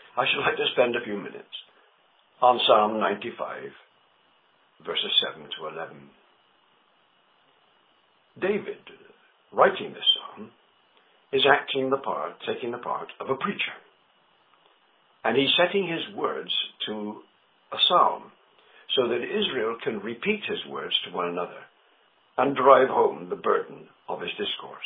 I should like to spend a few minutes on Psalm 95, verses 7 to 11. David, writing this psalm, is taking the part of a preacher. And he's setting his words to a psalm so that Israel can repeat his words to one another and drive home the burden of his discourse.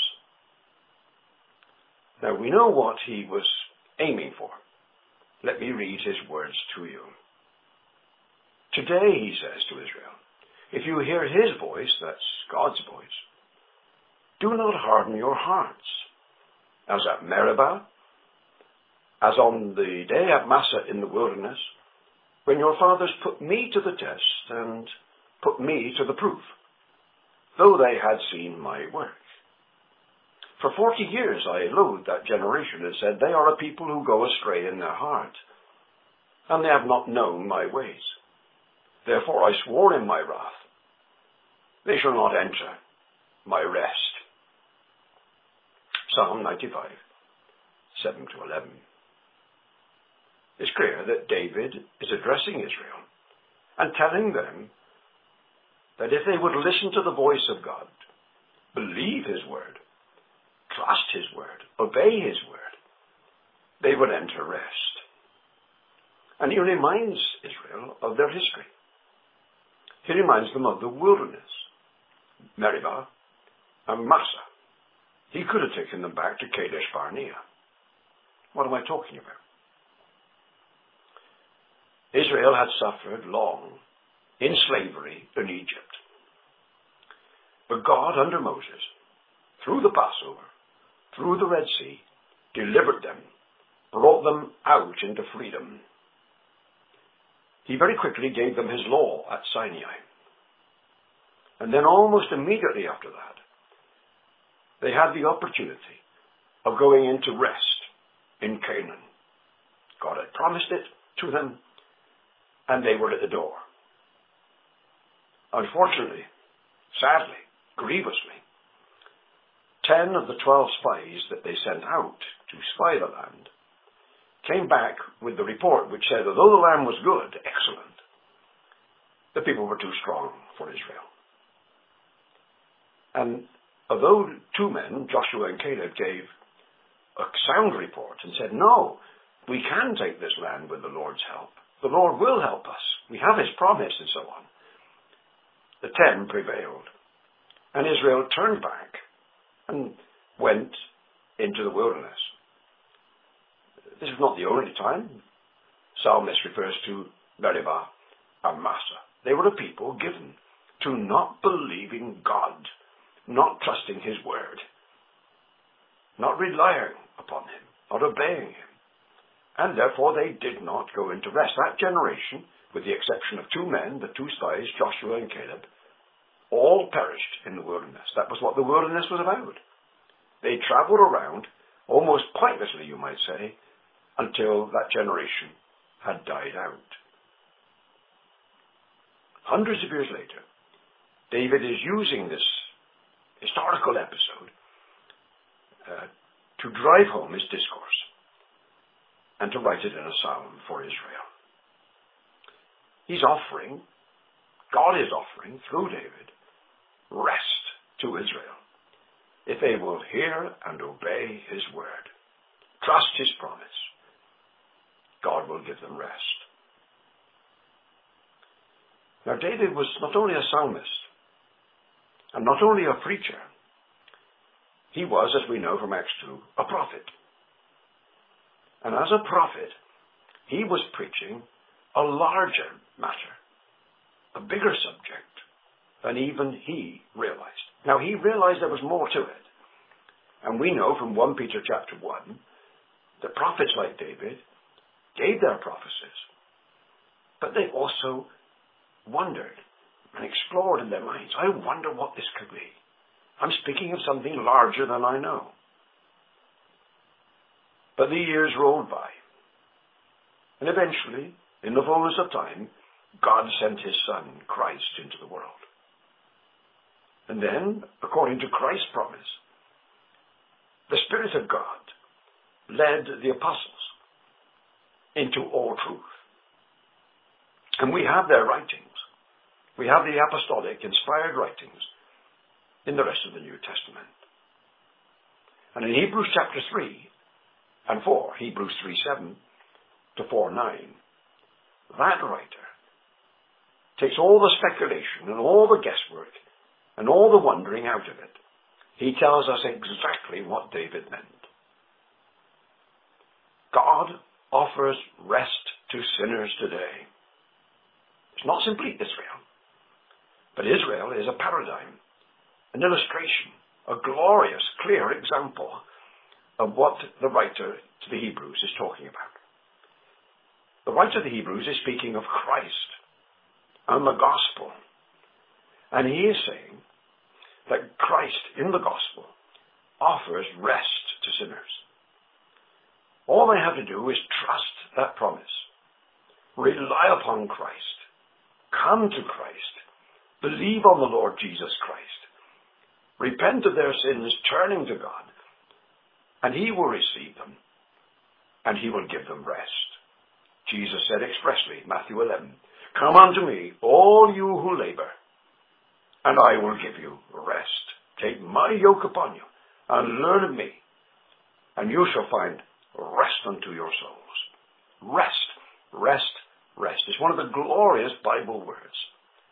Now we know what he was aiming for. Let me read his words to you. Today, he says to Israel, if you hear his voice, that's God's voice, do not harden your hearts, as at Meribah, as on the day at Massah in the wilderness, when your fathers put me to the test and put me to the proof, though they had seen my work. For 40 years I loathed that generation and said, they are a people who go astray in their heart, and they have not known my ways. Therefore I swore in my wrath, they shall not enter my rest. Psalm 95, 7 to 11. It's clear that David is addressing Israel and telling them that if they would listen to the voice of God, believe his word, trust his word, obey his word, they would enter rest. And he reminds Israel of their history. He reminds them of the wilderness, Meribah and Massah. He could have taken them back to Kadesh Barnea. What am I talking about? Israel had suffered long in slavery in Egypt. But God, under Moses, through the Passover, through the Red Sea, delivered them, brought them out into freedom. He very quickly gave them his law at Sinai. And then almost immediately after that, they had the opportunity of going into rest in Canaan. God had promised it to them, and they were at the door. Unfortunately, sadly, grievously, 10 of the 12 spies that they sent out to spy the land came back with the report which said, although the land was good, excellent, the people were too strong for Israel. And although 2 men, Joshua and Caleb, gave a sound report and said, no, we can take this land with the Lord's help. The Lord will help us. We have his promise and so on. The 10 prevailed. And Israel turned back and went into the wilderness. This is not the only time Psalmist refers to Meribah and Massah. They were a people given to not believing God, not trusting his word, not relying upon him, not obeying him. And therefore they did not go into rest. That generation, with the exception of 2 men, the 2 spies, Joshua and Caleb, all perished in the wilderness. That was what the wilderness was about. They traveled around, almost pointlessly you might say, until that generation had died out. Hundreds of years later, David is using this historical episode to drive home his discourse and to write it in a psalm for Israel. God is offering, through David, rest to Israel if they will hear and obey his word, trust his promise. God will give them rest. Now David was not only a psalmist and not only a preacher, he was, as we know from Acts 2, a prophet. And as a prophet, he was preaching a larger matter, a bigger subject than even he realized. Now he realized there was more to it. And we know from 1 Peter chapter 1 that prophets like David gave their prophecies, but they also wondered and explored in their minds, I wonder what this could be. I'm speaking of something larger than I know. But the years rolled by. And eventually, in the fullness of time, God sent his Son, Christ, into the world. And then, according to Christ's promise, the Spirit of God led the apostles into all truth. And we have their writings. We have the apostolic, inspired writings in the rest of the New Testament. And in Hebrews chapter 3 and 4, Hebrews 3:7 to 4:9, that writer takes all the speculation and all the guesswork and all the wondering out of it. He tells us exactly what David meant. God offers rest to sinners today. It's not simply Israel, but Israel is a paradigm, an illustration, a glorious, clear example of what the writer to the Hebrews is talking about. The writer of the Hebrews is speaking of Christ and the gospel. And he is saying that Christ in the gospel offers rest to sinners. All they have to do is trust that promise. Rely upon Christ. Come to Christ. Believe on the Lord Jesus Christ. Repent of their sins, turning to God. And he will receive them. And he will give them rest. Jesus said expressly, Matthew 11, "Come unto me, all you who labor, and I will give you rest. Take my yoke upon you, and learn of me, and you shall find rest unto your souls." Rest, rest, rest. It's one of the glorious Bible words.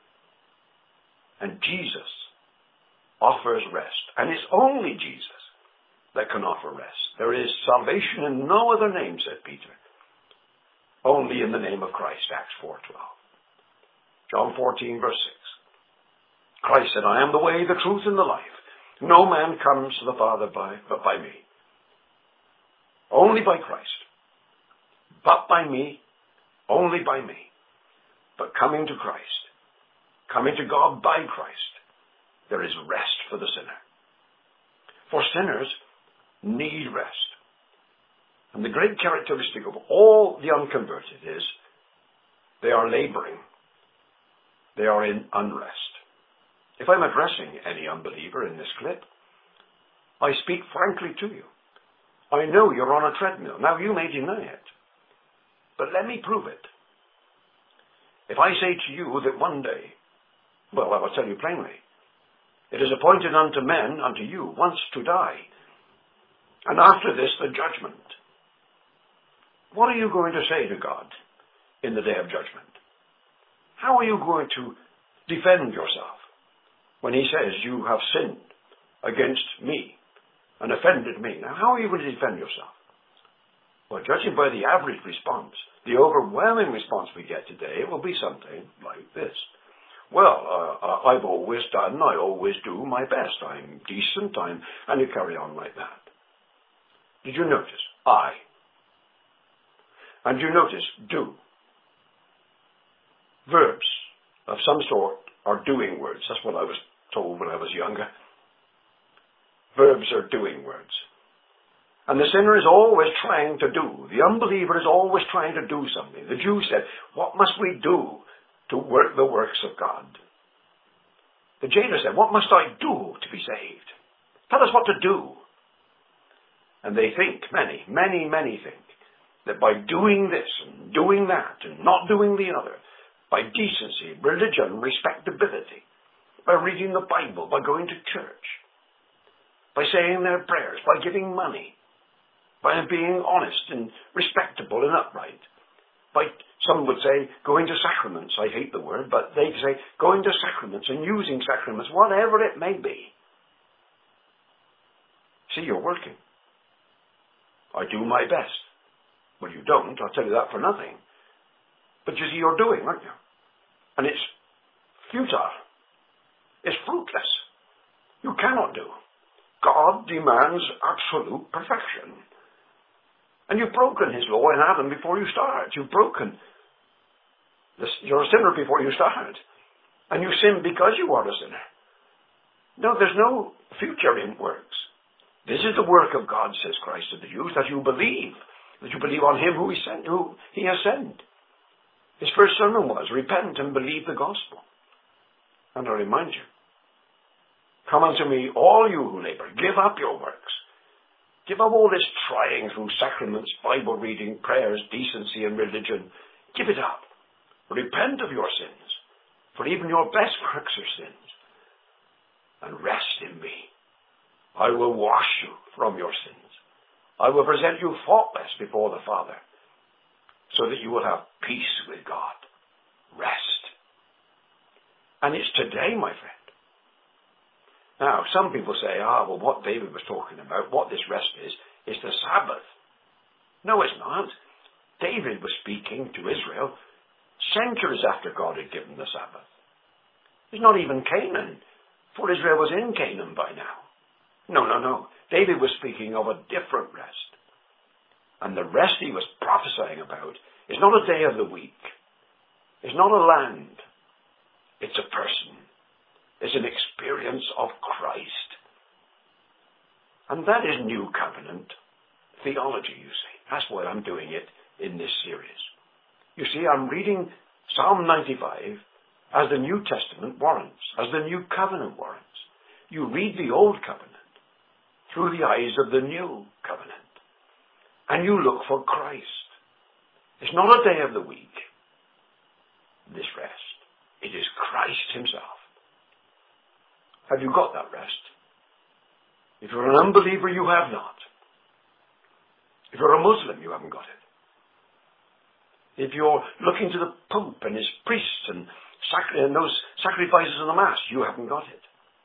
And Jesus offers rest. And it's only Jesus that can offer rest. There is salvation in no other name, said Peter. Only in the name of Christ, Acts 4:12. John 14, verse 6. Christ said, "I am the way, the truth, and the life. No man comes to the Father but by me." Only by Christ. But by me. Only by me. But coming to Christ, coming to God by Christ, there is rest for the sinner. For sinners need rest. And the great characteristic of all the unconverted is they are laboring. They are in unrest. If I'm addressing any unbeliever in this clip, I speak frankly to you. I know you're on a treadmill. Now you may deny it. But let me prove it. If I say to you that one day, well, I will tell you plainly, it is appointed unto men, unto you, once to die, and after this the judgment. What are you going to say to God in the day of judgment? How are you going to defend yourself when he says you have sinned against me and offended me? Now, how are you going to defend yourself? Well, judging by the average response, the overwhelming response we get today, it will be something like this. Well, I've always done, I always do my best. I'm decent, and you carry on like that. Did you notice? I. And you notice, do. Verbs of some sort are doing words. That's what I was told when I was younger. Verbs are doing words. And the sinner is always trying to do. The unbeliever is always trying to do something. The Jew said, "What must we do to work the works of God?" The jailer said, "What must I do to be saved? Tell us what to do." And they think, many think, that by doing this and doing that and not doing the other, by decency, religion, respectability, by reading the Bible, by going to church, by saying their prayers, by giving money, by being honest and respectable and upright, by, some would say, going to sacraments. I hate the word, but they say going to sacraments and using sacraments, whatever it may be. See, you're working. I do my best. Well, you don't, I'll tell you that for nothing. But you see, you're doing, aren't you? And it's futile. It's fruitless. You cannot do. God demands absolute perfection. And you've broken his law in Adam before you start. You've broken. You're a sinner before you start. And you sin because you are a sinner. No, there's no future in works. This is the work of God, says Christ to the Jews, that you believe on him who he has sent. His first sermon was, repent and believe the gospel. And I remind you, come unto me, all you who labor, give up your works. Give up all this trying through sacraments, Bible reading, prayers, decency and religion. Give it up. Repent of your sins, for even your best works are sins. And rest in me. I will wash you from your sins. I will present you faultless before the Father, so that you will have peace with God. Rest. And it's today, my friend. Now, some people say, well, what David was talking about, what this rest is the Sabbath. No, it's not. David was speaking to Israel centuries after God had given the Sabbath. It's not even Canaan, for Israel was in Canaan by now. No. David was speaking of a different rest. And the rest he was prophesying about is not a day of the week. It's not a land. It's a person. It's an experience of Christ. And that is New Covenant theology, you see. That's why I'm doing it in this series. You see, I'm reading Psalm 95 as the New Testament warrants, as the New Covenant warrants. You read the Old Covenant through the eyes of the New Covenant, and you look for Christ. It's not a day of the week, this rest. It is Christ himself. Have you got that rest? If you're an unbeliever, you have not. If you're a Muslim, you haven't got it. If you're looking to the Pope and his priests and those sacrifices in the Mass, you haven't got it.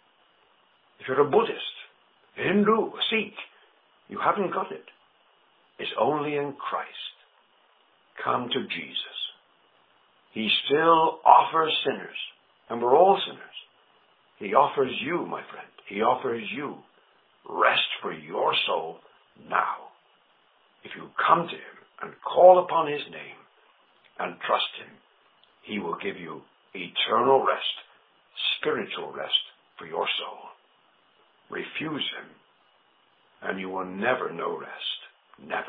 If you're a Buddhist, a Hindu, a Sikh, you haven't got it. It's only in Christ. Come to Jesus. He still offers sinners, and we're all sinners. He offers you, my friend, he offers you rest for your soul now. If you come to him and call upon his name and trust him, he will give you eternal rest, spiritual rest for your soul. Refuse him, and you will never know rest. Never.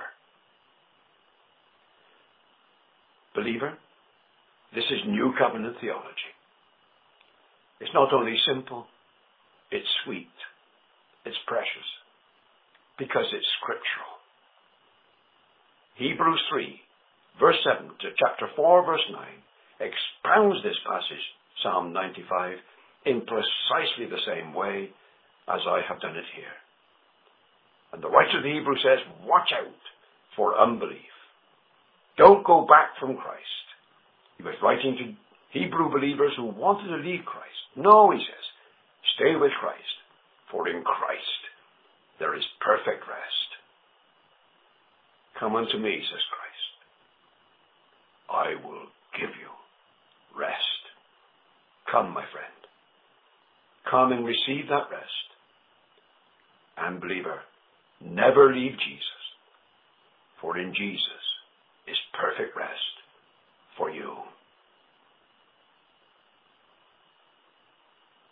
Believer, this is New Covenant theology. It's not only simple, it's sweet, it's precious, because it's scriptural. Hebrews 3, verse 7 to chapter 4, verse 9, expounds this passage, Psalm 95, in precisely the same way as I have done it here. And the writer of the Hebrews says, watch out for unbelief. Don't go back from Christ. He was writing to Hebrew believers who wanted to leave Christ. No, he says, stay with Christ, for in Christ there is perfect rest. Come unto me, says Christ. I will give you rest. Come, my friend. Come and receive that rest. And believer, never leave Jesus, for in Jesus